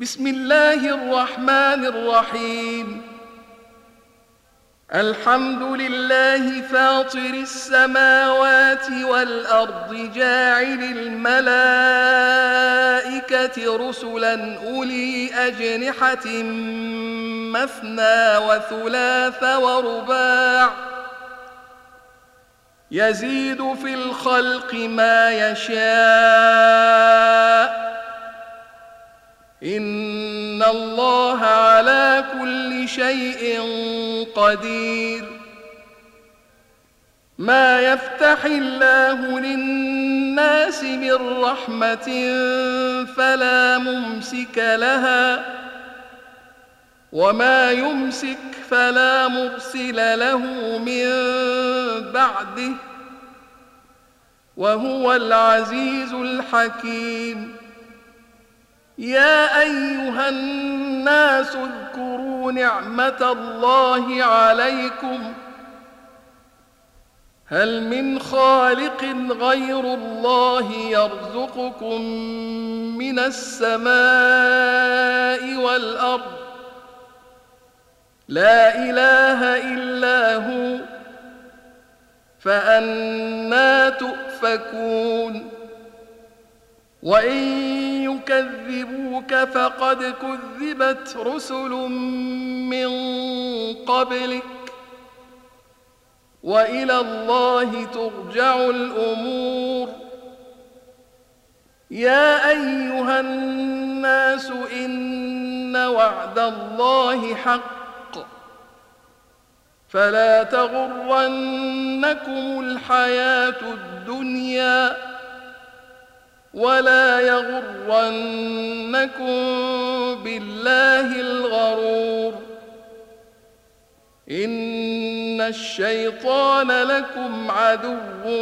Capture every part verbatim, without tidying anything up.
بسم الله الرحمن الرحيم. الحمد لله فاطر السماوات والأرض جاعل الملائكة رسلا أولي أجنحة مثنى وثلاث ورباع يزيد في الخلق ما يشاء إن الله على كل شيء قدير. ما يفتح الله للناس من رحمة فلا ممسك لها وما يمسك فلا مرسل له من بعده وهو العزيز الحكيم. يا أيها الناس اذكروا نعمة الله عليكم هل من خالق غير الله يرزقكم من السماء والأرض لا إله إلا هو فأنى تؤفكون. وإن يكذبوك فقد كذبت رسل من قبلك وإلى الله ترجع الأمور. يا أيها الناس إن وعد الله حق فلا تغرنكم الحياة الدنيا ولا يغرنكم بالله الغرور. إن الشيطان لكم عدو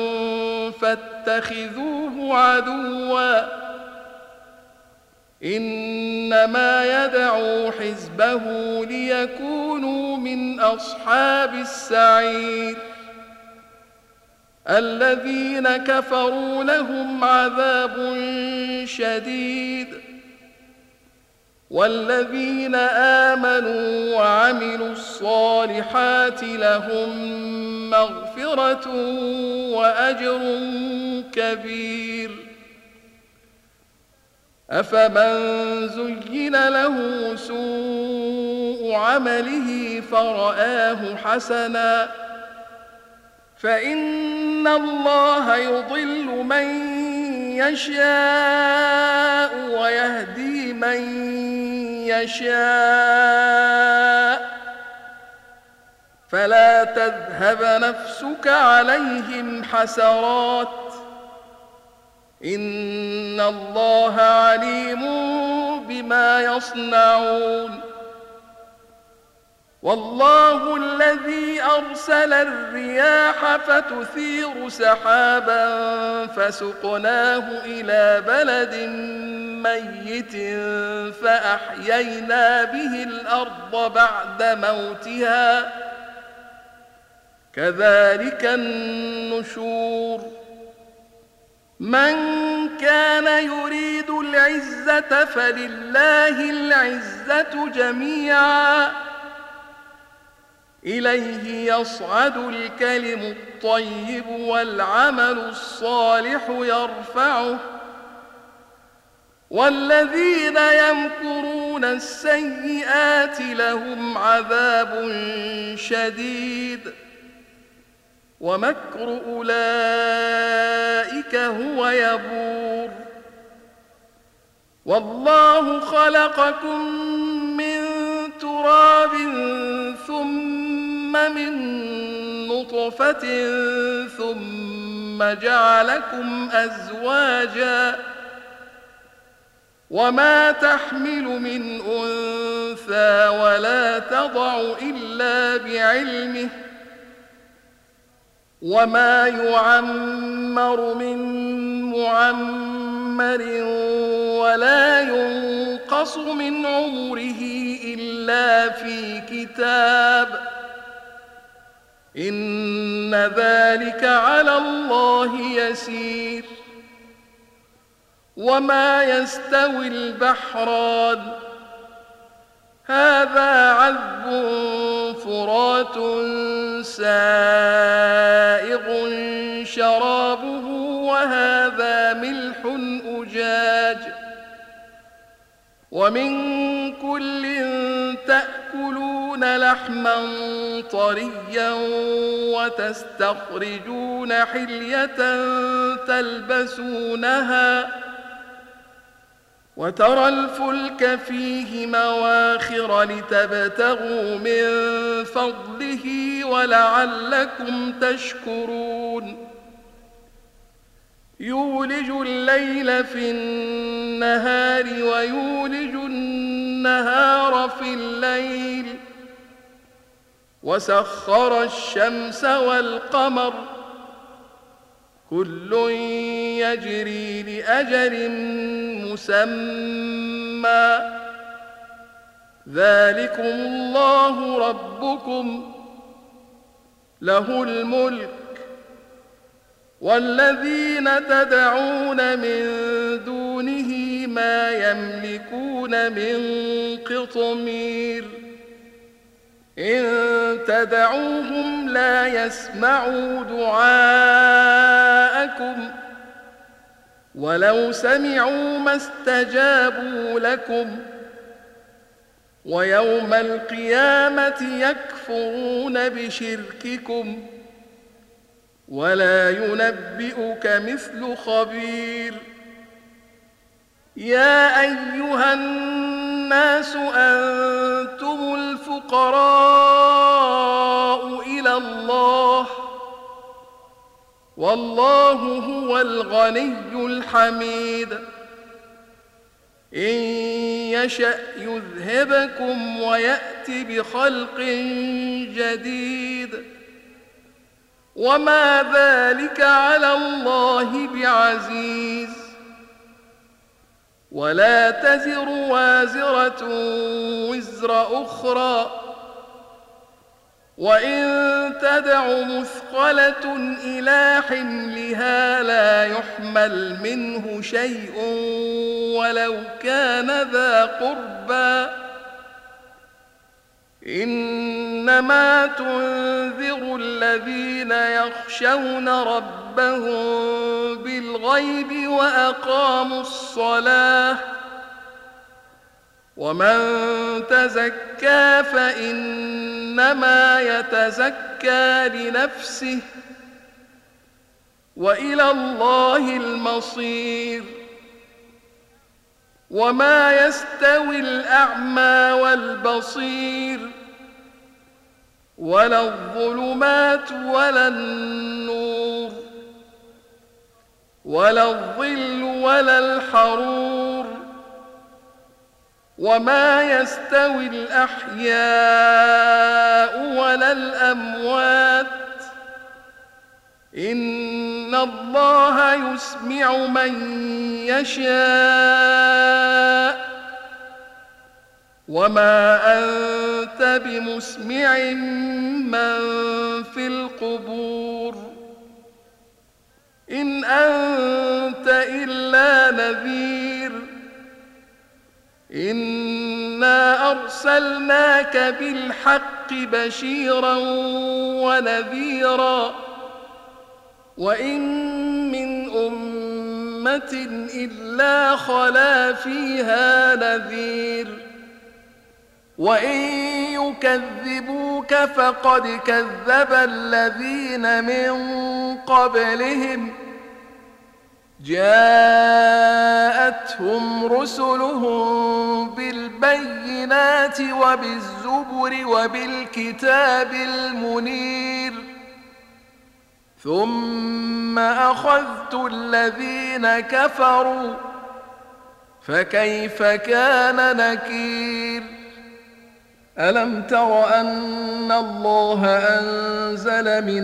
فاتخذوه عدوا إنما يدعو حزبه ليكونوا من أصحاب السعير. الذين كفروا لهم عذاب شديد والذين آمنوا وعملوا الصالحات لهم مغفرة وأجر كبير. أفمن زين له سوء عمله فرآه حسنا فإن الله يضل من يشاء ويهدي من يشاء فلا تذهب نفسك عليهم حسرات إن الله عليم بما يصنعون. والله الذي أرسل الرياح فتثير سحابا فسقناه إلى بلد ميت فأحيينا به الأرض بعد موتها كذلك النشور. من كان يريد العزة فلله العزة جميعا إليه يصعد الكلم الطيب والعمل الصالح يرفعه والذين يمكرون السيئات لهم عذاب شديد ومكر أولئك هو يبور. والله خلقكم من تراب ثم من نطفة ثم جعلكم أزواجا وما تحمل من أنثى ولا تضع إلا بعلمه وما يعمر من معمر ولا ينقص من عمره إلا في كتاب إن ذلك على الله يسير. وما يستوي البحران هذا عذب فرات سائغ شرابه وهذا ملح أجاج ومن كل تأكلون لحما طريا وتستخرجون حلية تلبسونها وترى الفلك فيه مواخر لتبتغوا من فضله ولعلكم تشكرون يولج الليل في النهار ويولج النهار في الليل وسخر الشمس والقمر كل يجري لأجل مسمى ذلكم الله ربكم له الملك والذين تدعون من دونه ما يملكون من قطمير إن تدعوهم لا يسمعوا دعاءكم ولو سمعوا ما استجابوا لكم ويوم القيامة يكفرون بشرككم ولا ينبئك مثل خبير يا أيها الناس أنتم الفقراء إلى الله والله هو الغني الحميد إن يشأ يذهبكم ويأت بخلق جديد وما ذلك على الله بعزيز ولا تزر وازرة وزر أخرى وإن تدع مثقلة إلى حملها لا يحمل منه شيء ولو كان ذا قربى إنما تنذر الذين يخشون ربهم بالغيب وأقاموا الصلاة ومن تزكى فإنما يتزكى لنفسه وإلى الله المصير وما يستوي الأعمى والبصير ولا الظلمات ولا النور ولا الظل ولا الحرور وما يستوي الأحياء ولا الأموات إن الله يسمع من يشاء وما أنت بمسمع من في القبور إن أنت إلا نذير إنا أرسلناك بالحق بشيرا ونذيرا وإن من أمة إلا خلا فيها نذير وإن يكذبوك فقد كذب الذين من قبلهم جاءتهم رسلهم بالبينات وبالزبر وبالكتاب المنير ثم أخذت الذين كفروا فكيف كان نكير ألم تر أن الله أنزل من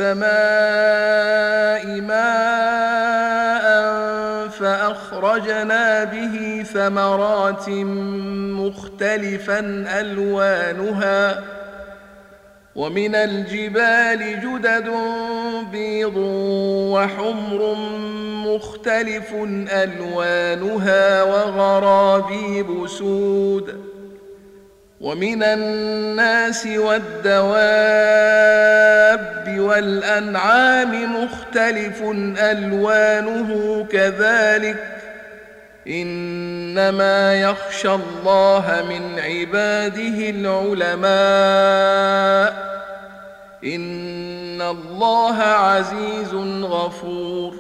السماء ماء فأخرجنا به ثمرات مختلفا ألوانها ومن الجبال جدد بيض وحمر مختلف ألوانها وغرابيب سود ومن الناس والدواب والأنعام مختلف ألوانه كذلك إنما يخشى الله من عباده العلماء إن الله عزيز غفور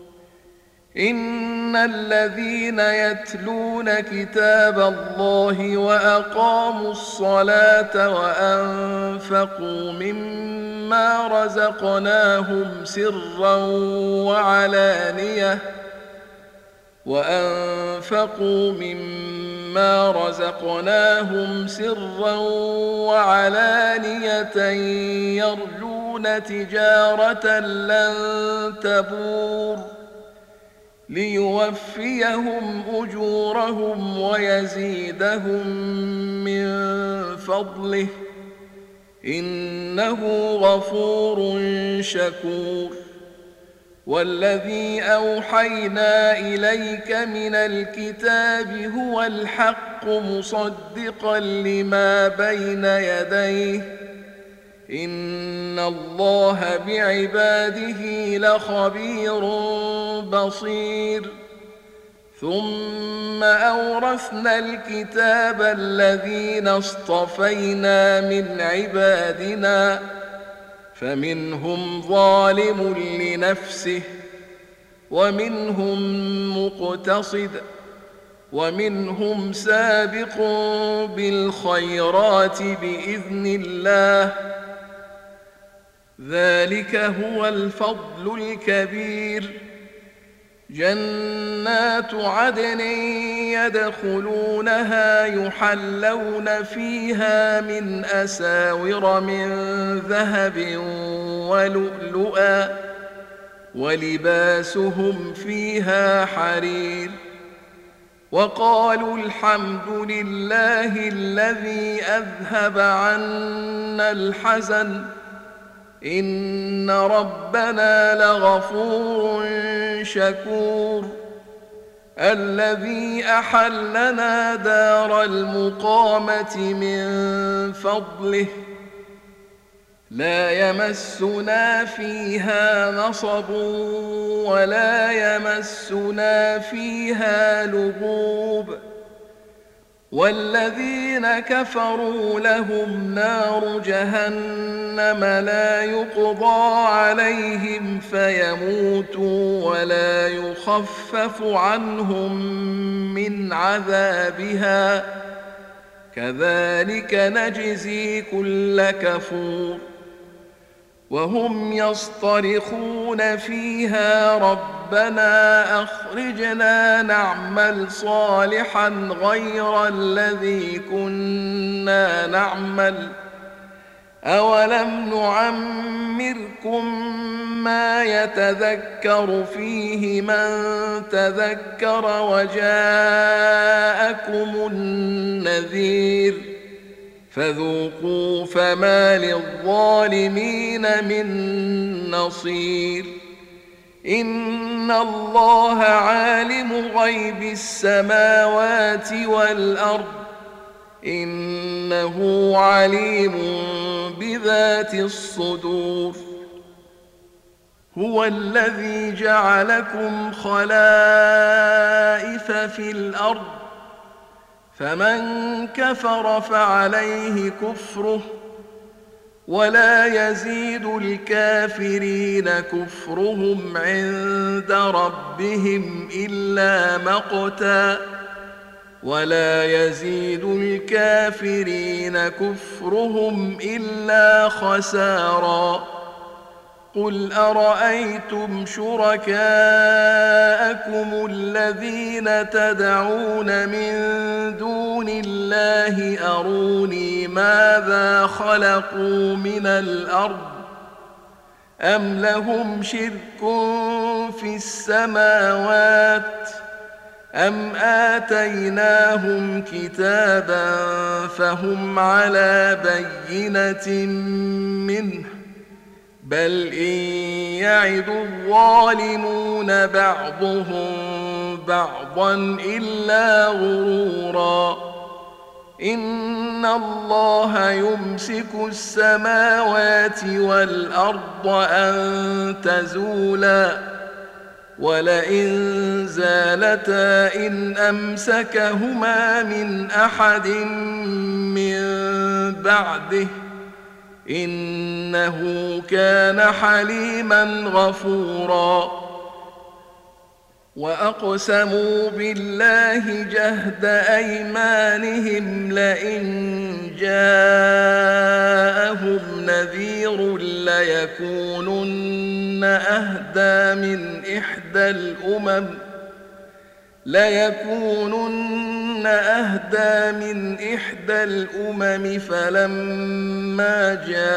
إن الذين يتلون كتاب الله وأقاموا الصلاة وأنفقوا مما رزقناهم سرا وعلانية وأنفقوا مما رزقناهم سرا وعلانية يرجون تجارة لن تبور ليوفيهم أجورهم ويزيدهم من فضله إنه غفور شكور والذي أوحينا إليك من الكتاب هو الحق مصدقا لما بين يديه إن الله بعباده لخبير بصير ثم أورثنا الكتاب الذين اصطفينا من عبادنا فمنهم ظالم لنفسه ومنهم مقتصد ومنهم سابق بالخيرات بإذن الله ذلك هو الفضل الكبير جنات عدن يدخلونها يحلون فيها من أساور من ذهب ولؤلؤا ولباسهم فيها حرير وقالوا الحمد لله الذي أذهب عنا الحزن إن ربنا لغفور شكور الذي أحلنا دار المقامة من فضله لا يمسنا فيها نصب ولا يمسنا فيها لغوب والذين كفروا لهم نار جهنم لا يقضى عليهم فيموتوا ولا يخفف عنهم من عذابها كذلك نجزي كل كفور وهم يصطرخون فيها ربنا أخرجنا نعمل صالحا غير الذي كنا نعمل أولم نعمركم ما يتذكر فيه من تذكر وجاءكم النذير فذوقوا فما للظالمين من نصير إن الله عالم غيب السماوات والأرض إنه عليم بذات الصدور هو الذي جعلكم خلائف في الأرض فمن كفر فعليه كفره ولا يزيد الكافرين كفرهم عند ربهم إلا مقتا ولا يزيد الكافرين كفرهم إلا خسارا قل أرأيتم شركاءكم الذين تدعون من دون الله أروني ماذا خلقوا من الأرض أم لهم شرك في السماوات أم آتيناهم كتابا فهم على بينة منه بل إن يعد الظالمون بعضهم بعضا إلا غرورا إن الله يمسك السماوات والأرض أن تزولا ولئن زالتا إن أمسكهما من أحد من بعده إنه كان حليما غفورا وأقسموا بالله جهد أيمانهم لئن جاءهم نذير ليكونن أهدى من إحدى الأمم ليكونن أهدى من إحدى الأمم فلما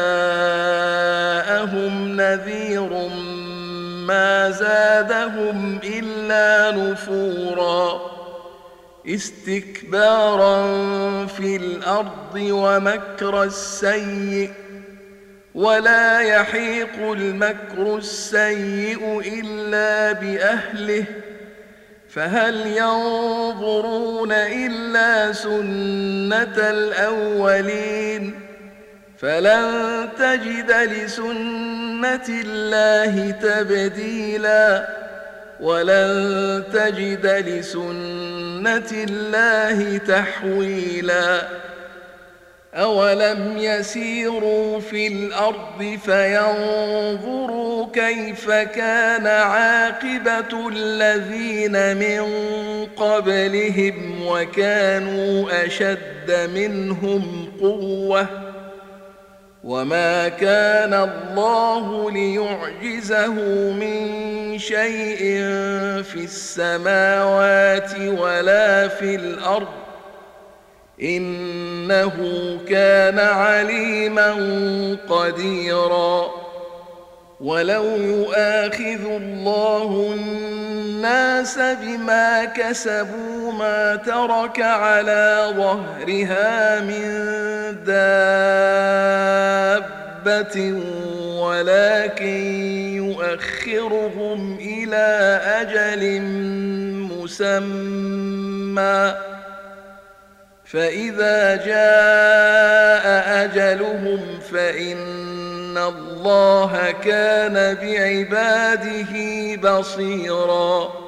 جاءهم نذير ما زادهم إلا نفورا استكبارا في الأرض ومكر السيء ولا يحيق المكر السيء إلا بأهله فهل ينظرون إلا سنة الأولين فلن تجد لسنة الله تبديلا ولن تجد لسنة الله تحويلا أولم يسيروا في الأرض فينظروا كيف كان عاقبة الذين من قبلهم وكانوا أشد منهم قوة وما كان الله ليعجزه من شيء في السماوات ولا في الأرض إنه كان عليما قديرا ولو يؤاخذ الله الناس بما كسبوا ما ترك على ظهرها من دابة ولكن يؤخرهم إلى أجل مسمى فإذا جاء أجلهم فإن الله كان بعباده بصيراً